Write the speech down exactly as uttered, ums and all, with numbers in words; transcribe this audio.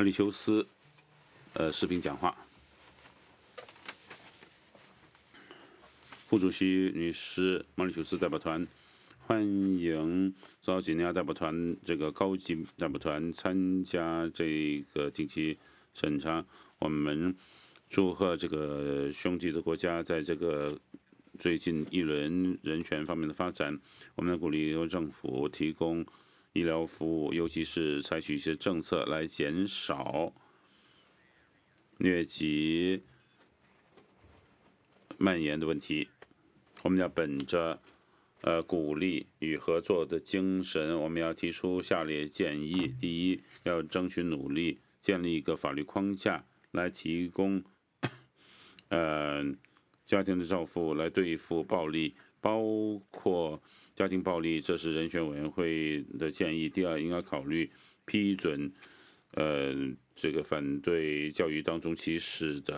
马里修斯呃视频讲话。副主席女士，马里修斯代表团欢迎佐吉尼亚代表团这个高级代表团参加这个定期审查。我们祝贺这个兄弟的国家在这个最近一轮人权方面的发展。我们鼓励由政府提供医疗服务，尤其是采取一些政策来减少疟疾蔓延的问题。我们要本着呃鼓励与合作的精神，我们要提出下列建议：第一，要争取努力建立一个法律框架来提供呃家庭的照护，来对付暴力，包括家庭暴力，这是人权委员会的建议。第二，应该考虑批准呃这个反对教育当中歧视的